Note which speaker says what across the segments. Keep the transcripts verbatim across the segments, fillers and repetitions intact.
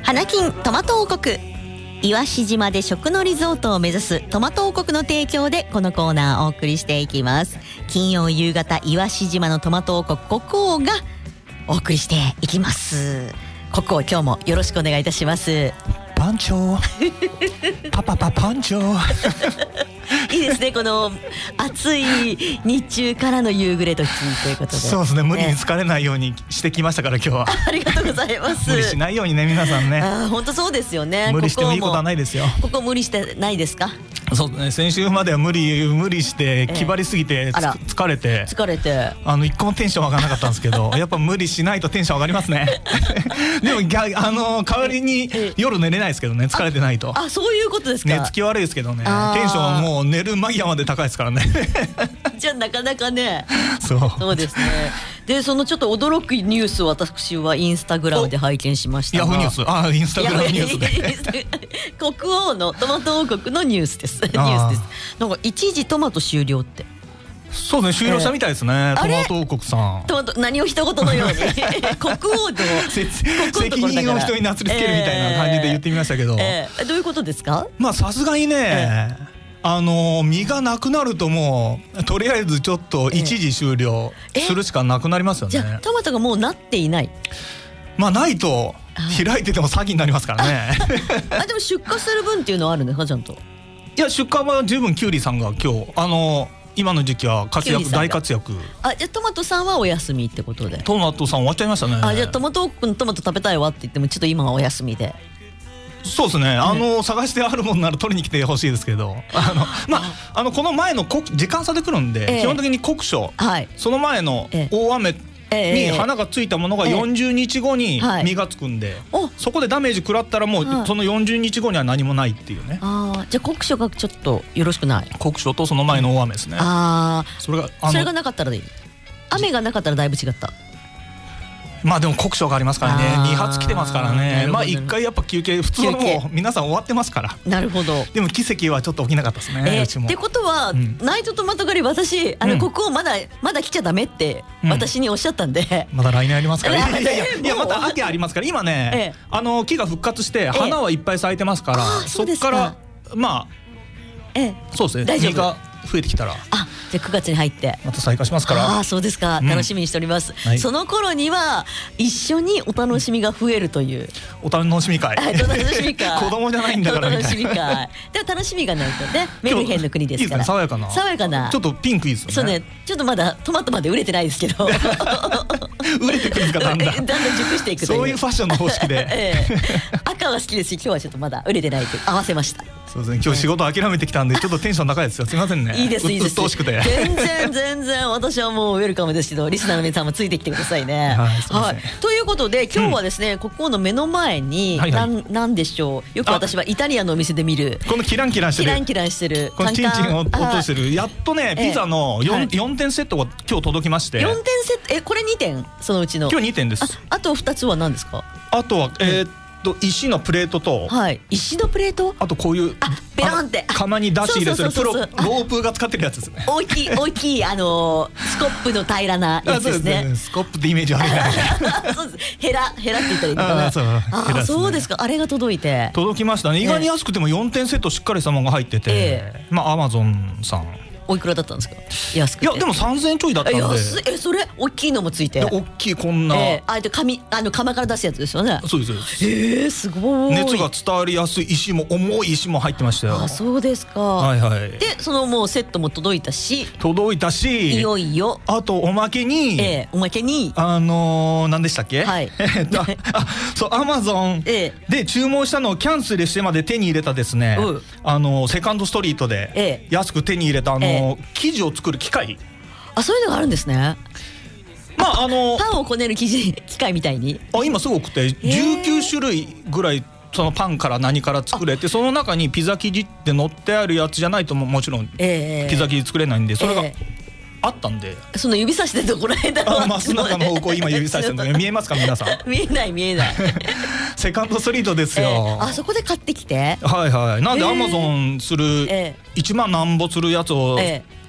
Speaker 1: 花金トマト王国、岩志島で食のリゾートを目指すトマト王国の提供でこのコーナーをお送りしていきます。金曜夕方、岩志島のトマト王国国王がお送りしていきます。国王、今日もよろしくお願いいたします。
Speaker 2: パンチョパパパパンチョ
Speaker 1: いいですね、この暑い日中からの夕暮れ時ということで。
Speaker 2: そうですね、無理に疲れないようにしてきましたから今日は。
Speaker 1: ありがとうございます。
Speaker 2: 無理しないようにね、皆さんね。
Speaker 1: あ、本当そうですよね。
Speaker 2: 無理してもいいことはないですよ。
Speaker 1: ここ無理してないですか？
Speaker 2: そうね、先週までは無理無理して気張りすぎて、えー、疲れて
Speaker 1: 疲れて
Speaker 2: あの一個もテンション上がらなかったんですけどやっぱ無理しないとテンション上がりますねでもあの代わりに夜寝れないですけどね、疲れてないと。
Speaker 1: ああ、そういうことですか。
Speaker 2: 寝つき悪いですけどね、テンションはもう寝る間際まで高いですからね
Speaker 1: じゃあなかなかね。
Speaker 2: そう
Speaker 1: そうですね。で、そのちょっと驚くニュースを私はインスタグラムで拝見しましたが。
Speaker 2: ヤフーニュース、ああ、インスタグラムニュースで
Speaker 1: 国王のトマト王国のニュースですニュースです。なんか一時トマト終了って。
Speaker 2: そうですね、終了したみたいですね、えー、トマト王国さん。
Speaker 1: トマト、何を一言のように国王の
Speaker 2: 責任を人になすりつけるみたいな感じで言ってみましたけど、
Speaker 1: えーえー、どういうことですか？
Speaker 2: まあさすがにね、えーあの実がなくなるともうとりあえずちょっと一時終了するしかなくなりますよね。
Speaker 1: じゃあトマトがもうなっていない。
Speaker 2: まあないと開いてても詐欺になりますからね
Speaker 1: あ、でも出荷する分っていうのはあるんですか、ちゃんと。
Speaker 2: いや、出荷は十分キュウリさんが今日あの今の時期は活躍、大活躍。
Speaker 1: あ、じゃあトマトさんはお休みってことで。
Speaker 2: トマトさん終わっちゃいましたね。
Speaker 1: あ、じゃあトマト王国のトマト食べたいわって言ってもちょっと今はお休みで。
Speaker 2: そうですね、あの、うん、探してあるものなら取りに来てほしいですけど、あのまああのこの前の時間差で来るんで、えー、基本的に酷暑、はい、その前の大雨に花がついたものがよんじゅうにちごに実がつくんで、えーはい、そこでダメージ食らったらもうそのよんじゅうにちごには何もないっていうね。
Speaker 1: あ、じゃあ酷暑がちょっとよろしくない。
Speaker 2: 酷暑とその前の大雨ですね。
Speaker 1: ああ、
Speaker 2: それが
Speaker 1: それがなかったらいい。雨がなかったらだいぶ違った。
Speaker 2: まあでも酷暑がありますからね、に発来てますからね。まあ一回やっぱ休憩、普通はもう皆さん終わってますから。
Speaker 1: なるほど。
Speaker 2: でも奇跡はちょっと起きなかったですね、
Speaker 1: えー、
Speaker 2: うちも。
Speaker 1: ってことは、うん、ナイトトマト狩り、私あの、うん、国王まだまだ来ちゃダメって私におっしゃったんで、
Speaker 2: うん、まだ来年ありますから。いやいやいやいや、また秋ありますから今ね、ええ、あの木が復活して花はいっぱい咲いてますから、ええ、そこからまあ、ええ、そうですね、実が増えてきたら。
Speaker 1: あ、じゃあくがつに入って
Speaker 2: また再開しますから。
Speaker 1: ああ、そうですか、うん、楽しみにしております、はい、その頃には一緒にお楽しみが増えるという、
Speaker 2: お楽しみ会
Speaker 1: お楽しみ会
Speaker 2: 子供じゃないんだからみたいな。
Speaker 1: お楽しみ会でも楽しみがないとね、メルヘンの国ですから。
Speaker 2: いいですね、爽やかな
Speaker 1: 爽やかな、
Speaker 2: ちょっとピンクいいですね。
Speaker 1: そうね、ちょっとまだトマトまで売れてないですけど
Speaker 2: 売れてくるんですか、だんだん
Speaker 1: だんだん熟していくという、
Speaker 2: そういうファッションの方式で、
Speaker 1: ええ、赤は好きですし、今日はちょっとまだ売れてないという合わせました。
Speaker 2: そうですね、今日仕事諦めてきたんでちょっとテンション高いですよ、すみませんね。
Speaker 1: いいです、いいです、
Speaker 2: うっとうしくて
Speaker 1: 全然全然私はもうウェルカムですけど、リスナーの皆さんもついてきてくださいね。はい、はい、ということで今日はですね、うん、国王の目の前に、はいはい、なん、なんでしょう、よく私はイタリアンのお店で見る
Speaker 2: このキランキランしてる
Speaker 1: キランキランしてる
Speaker 2: このチンチンを落としてる、やっとねピザの 4,、はい、よんてんセットが今日届きまして。
Speaker 1: よんてんセット、え、これにてん、そのうちの
Speaker 2: 今日にてんです。
Speaker 1: あ, あとふたつは何ですか？
Speaker 2: あとはえー、っと石のプレートと、
Speaker 1: はい、石のプレート、
Speaker 2: あとこういう
Speaker 1: あ、ペロンって
Speaker 2: 釜に出し入れするプロロープが使ってるやつですね。
Speaker 1: 大きい大きいあのー、スコップの平らなやつですね。
Speaker 2: スコップってイメージ悪いな
Speaker 1: そうです、ヘラヘラって言ったらいいのかな。
Speaker 2: あ、そう、
Speaker 1: あ、そうですか、あれが届いて
Speaker 2: 届きましたね。意外に安くてもよんてんセットしっかりしたものが入ってて、えー、まあアマゾンさん
Speaker 1: おいくらだったんですか？安くて。
Speaker 2: いやでもさんぜんえんちょいだったんで。
Speaker 1: 安い。え、それ大きいのもついて。
Speaker 2: 大きいこんな。
Speaker 1: えー、あで紙あの釜から出すやつですよね。
Speaker 2: そうですそうです。
Speaker 1: えー、すごい。
Speaker 2: 熱が伝わりやすい石も重い石も入ってましたよ。
Speaker 1: あ、そうですか。
Speaker 2: はいはい。
Speaker 1: でそのもうセットも届いたし。
Speaker 2: 届いたし。
Speaker 1: いよいよ。
Speaker 2: あとおまけに。
Speaker 1: えー、おまけに。
Speaker 2: あのー、何でしたっけ？はい。えっとあそうアマゾンで注文したのをキャンセルしてまで手に入れたですね。うん、あのー、セカンドストリートで安く手に入れたあのーえー、生地を作る機械。
Speaker 1: あ、そういうのがあるんですね。
Speaker 2: まああの
Speaker 1: パンをこねる生地機械みたいに。
Speaker 2: あ、今すごくてじゅうきゅうしゅるいぐらいそのパンから何から作れて、その中にピザ生地って載ってあるやつじゃないとももちろんピザ生地作れないんで、それがあったんで。
Speaker 1: その指さしてるところへんだろう。
Speaker 2: あ、増永の方向今指さしてるの見えますか皆さん？
Speaker 1: 見えない見えない。
Speaker 2: セカンドストリートですよ。
Speaker 1: えー、あそこで買ってきて。
Speaker 2: はいはい。なんでアマゾンするいちまんなんぼするやつを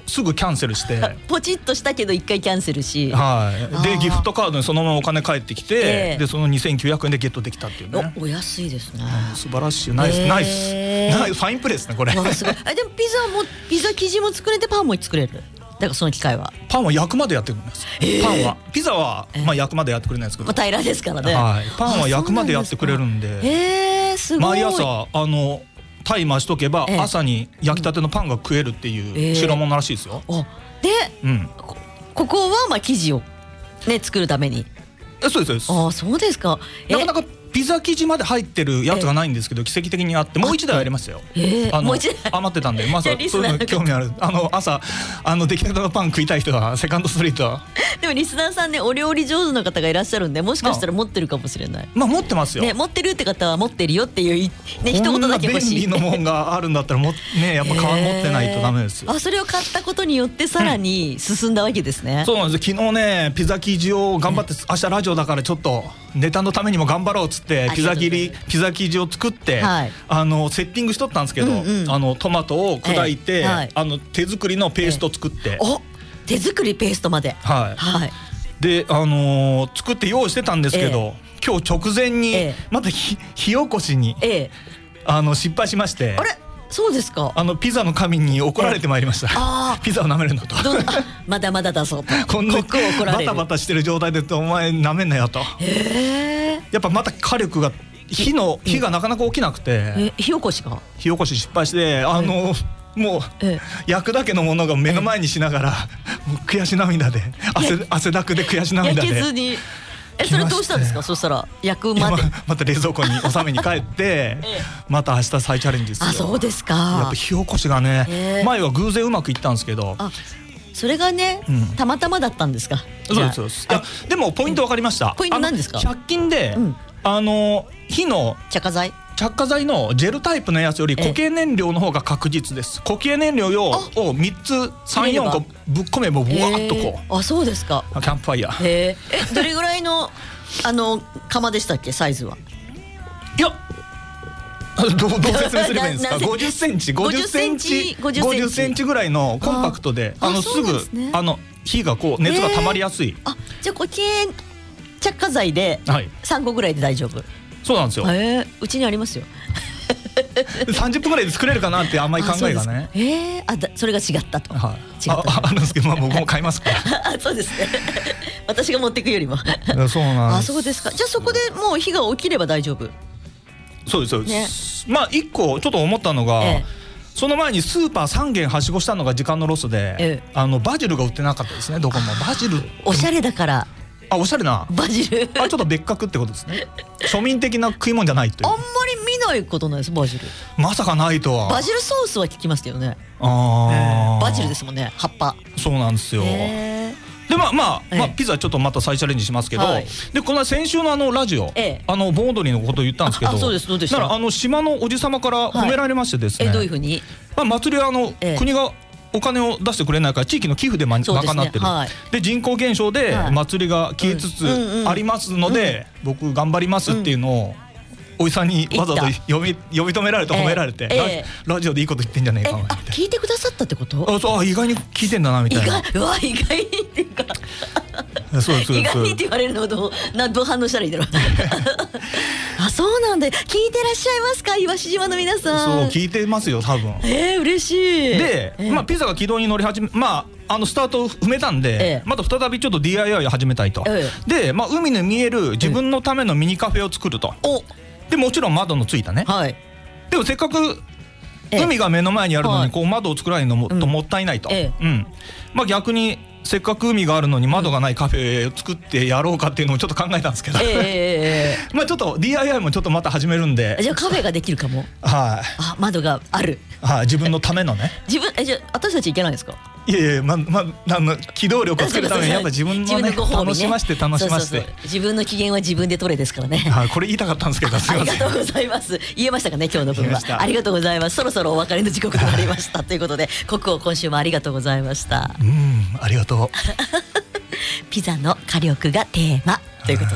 Speaker 2: すぐキャンセルして
Speaker 1: ポチッとしたけど一回キャンセルし、
Speaker 2: はい、でギフトカードにそのままお金返ってきて、えー、でそのにせんきゅうひゃくえんでゲットできたっていうね。
Speaker 1: お, お安いですね、
Speaker 2: うん、素晴らしい。ナイス、えー、ナイスナイスファインプレーですねこれ。
Speaker 1: すごいあでもピザもピザ生地も作れてパンも作れる。だからその機械は
Speaker 2: パンは焼くまでやってくれます、えー、パンはピザは、まあ、焼くまでやってくれないですけど、
Speaker 1: まあ、平らですからね、
Speaker 2: はい、パンは焼くまでやってくれるんで、
Speaker 1: えー、すごい。
Speaker 2: 毎朝あのタイマーしとけば、えー、朝に焼きたてのパンが食えるっていう代物らしいですよ、えー、
Speaker 1: で、
Speaker 2: うん、
Speaker 1: こ, ここはまあ生地を、ね、作るために。
Speaker 2: えそうですそうです。
Speaker 1: あそうですか。
Speaker 2: なかなかピザ生地まで入ってるやつがないんですけど、奇跡的にあってもう一台ありましたよ。
Speaker 1: えー、
Speaker 2: あの
Speaker 1: もう一台
Speaker 2: 余ってたんで、まあ、そういうの興味あるあの朝あの出来たてのパン食いたい人はセカンドストリートは
Speaker 1: でもリスナーさんねお料理上手な方がいらっしゃるんで、もしかしたら持ってるかもしれない。
Speaker 2: まあ持ってますよ、
Speaker 1: ね、持ってるって方は持ってるよっていう、ね、一言だけ欲しい。
Speaker 2: こんな便利なもんがあるんだったらも、ね、やっぱ皮持ってないとダメですよ、
Speaker 1: えー、あそれを買ったことによってさらに進んだわけですね、
Speaker 2: うん、そうなんです。昨日ねピザ生地を頑張って、明日ラジオだからちょっとネタのためにも頑張ろうっつってピザ切りピザ生地を作って、はい、あのセッティングしとったんですけど、うんうん、あのトマトを砕いて、えーはい、あの手作りのペーストを作って、
Speaker 1: えー、お手作りペーストまで、
Speaker 2: はいはい、で、あのー、作って用意してたんですけど、えー、今日直前に、えー、また 火, 火起こしに、えー、あの失敗しまして。
Speaker 1: あれそうですか。
Speaker 2: あのピザの神に怒られてまいりました、えー、あピザを舐めるのと
Speaker 1: まだまだだそうと
Speaker 2: こんなバタバタしてる状態でお前舐めんなよと、えー、やっぱまた火力が火の火がなかなか起きなくて、
Speaker 1: え火起こしが
Speaker 2: 火起こし失敗してあの、えーもう、ええ、焼くだけのものが目の前にしながら、ええ、もう悔し涙で 汗, 汗だくで悔し涙で
Speaker 1: 焼けずにえそれどうしたんですか。そしたら焼くまで ま,
Speaker 2: また冷蔵庫に収めに帰って、ええ、また明日再チャレンジですよ。
Speaker 1: あそうですか。
Speaker 2: やっぱ火起こしがね、えー、前は偶然うまくいったんですけど、
Speaker 1: あそれがね、うん、たまたまだったんですか。
Speaker 2: そうですそうです。いやでもポイント分かりました。
Speaker 1: ポイント何ですか。
Speaker 2: ひゃく均で、うん、あの火の
Speaker 1: 着火剤
Speaker 2: 着火剤のジェルタイプのやつより固形燃料の方が確実です。固形燃料をみっつさん、よんこぶっ込めばブワーッとこう。
Speaker 1: あそうですか。
Speaker 2: キャンプファイヤー。
Speaker 1: えどれぐらいのあの釜でしたっけサイズは。
Speaker 2: いやどうどう説明すればいいんですか。ごじゅっセンチごじゅっセンチごじゅっセンチぐらいのコンパクトで、あのすぐあの火がこう熱が溜まりやすい。
Speaker 1: あじゃあ固形着火剤でさんこぐらいで大丈夫。
Speaker 2: そうなんですよ。
Speaker 1: えー、うちにありますよ。
Speaker 2: さんじゅっぷんぐらいで作れるかなって甘い考えがね。
Speaker 1: あえー、あだそれが違ったと。はい、違った
Speaker 2: ああるんですけど、まあ僕も買いますから。
Speaker 1: あそうですね。私が持っていくよりも。そう
Speaker 2: なんです。
Speaker 1: あそうですか。じゃあそこでもう火が起きれば大丈夫。
Speaker 2: そうですそうです。ね、まあ一個ちょっと思ったのが。ええその前にスーパーさん軒はしごしたのが時間のロスで、ええ、あのバジルが売ってなかったですね。どこもバジル
Speaker 1: おしゃれだから
Speaker 2: あおしゃれな
Speaker 1: バジル
Speaker 2: あちょっと別格ってことですね。庶民的な食い物じゃないという。
Speaker 1: あんまり見ないことないですバジル。
Speaker 2: まさかないとは。
Speaker 1: バジルソースは聞きましたよね。
Speaker 2: あ、
Speaker 1: えー、バジルですもんね葉っぱ。
Speaker 2: そうなんですよ、えーでまあまあ、まあ、ピザちょっとまた再チャレンジしますけど、はい、でこの先週のあのラジオ、ええ、あの盆踊りのことを言ったんですけど、
Speaker 1: あそうですどうでした。
Speaker 2: だからあの島のおじ様から褒められましてですね、
Speaker 1: はい、えどういうふうに、
Speaker 2: まあ、祭りはあの、ええ、国がお金を出してくれないから地域の寄付で賄ってる。で、ねはい、で人口減少で祭りが消えつつありますので、うんうん、僕頑張りますっていうのを、うんおじさんにわざわざ呼び呼び止められて褒められて、えーえー、ラ, ラジオでいいこと言ってんじゃねえかみたいな。
Speaker 1: 聞いてくださったってこと。
Speaker 2: あそう意外に聞いてんだなみたいな。
Speaker 1: 意外うわ意外にっていうか
Speaker 2: そうです
Speaker 1: 意外にって言われるのどうなどう反応したらいいだろう。あそうなんで聞いてらっしゃいますか岩志島の皆さん。
Speaker 2: そう聞いてますよ多分。
Speaker 1: えー、嬉しい。
Speaker 2: で、えー、まあピザが軌道に乗り始めまああのスタートを踏めたんで、ええ、また再びちょっと ディーアイワイ を始めたいと、ええ、で、まあ、海の見える自分のためのミニカフェを作ると、おでもちろん窓のついたね、はい、でもせっかく海が目の前にあるのにこう窓を作らないのも、はい、ともったいないと、ええうんまあ、逆にせっかく海があるのに窓がないカフェを作ってやろうかっていうのをちょっと考えたんですけど、えー、まあちょっと ディーアイワイ もちょっとまた始めるんで。
Speaker 1: じゃあカフェができるかも。はい、あ窓がある、
Speaker 2: はい、自分のためのね。
Speaker 1: 自分えじゃあ私たち行けないんですか。
Speaker 2: いやいやままあの機動力をつけるためにやっぱ自分のね楽しまして楽しまして
Speaker 1: 自分の機嫌は自分で取れですからね。
Speaker 2: はい、これ言いたかったんですけどすいません。
Speaker 1: ありがとうございます。言えましたかね今日の分は。ありがとうございます。そろそろお別れの時刻となりましたということで国王今週もありがとうございました。
Speaker 2: うんありがとう。
Speaker 1: ピザの火力がテーマということで。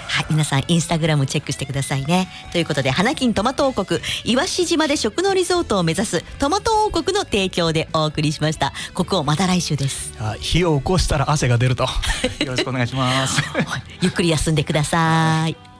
Speaker 1: はい、皆さんインスタグラムチェックしてくださいね。ということで花金トマト王国岩志島で食のリゾートを目指すトマト王国の提供でお送りしました。国王また来週です。
Speaker 2: 火を起こしたら汗が出るとよろしくお願いします
Speaker 1: ゆっくり休んでください。